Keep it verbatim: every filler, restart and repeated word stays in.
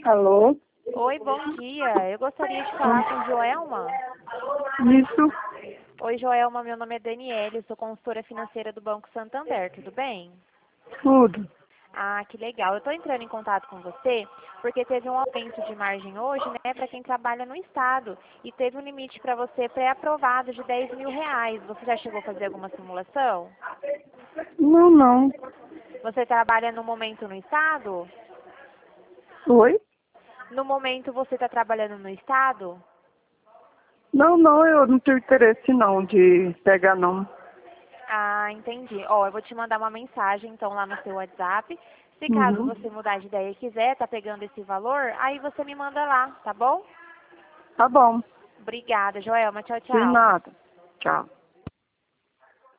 Alô? Oi, bom dia. Eu gostaria de falar com Joelma. Isso, Oi, Joelma. Meu nome é Daniele, eu sou consultora financeira do Banco Santander, tudo bem? tudo. Ah, que legal. Eu estou entrando em contato com você porque teve um aumento de margem hoje, né, para quem trabalha no Estado. E teve um limite para você pré-aprovado de dez mil reais. Você já chegou a fazer alguma simulação? Não, não. Você trabalha no momento no Estado? Oi? No momento você está trabalhando no Estado? Não, não, eu não tenho interesse não de pegar não. Ah, entendi. Ó, eu vou te mandar uma mensagem, então, lá no seu WhatsApp. Se caso Uhum. você mudar de ideia e quiser, tá pegando esse valor, aí você me manda lá, tá bom? Tá bom, Obrigada, Joelma. Tchau, sem tchau. nada. Tchau.